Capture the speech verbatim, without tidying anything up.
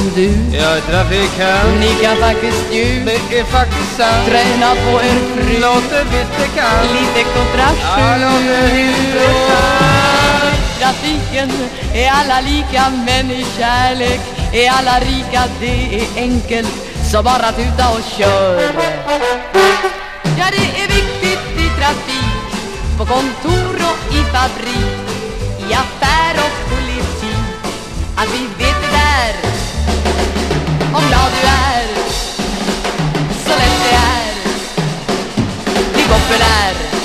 du. Jag är trafikant. Ni kan faktiskt ju Det är faktiskt sant. träna på er fru. Låter visst bekant. Lite kontration. Ja, låter intressant. Trafiken är alla lika, men i kärlek är alla rika. Det är enkelt, så bara tuta och kör. Ja, det är viktigt i trafik, på kontor och i fabrik, i affär och politik, att vi vet det där. Om glad du är, så lätt det är, bli populär.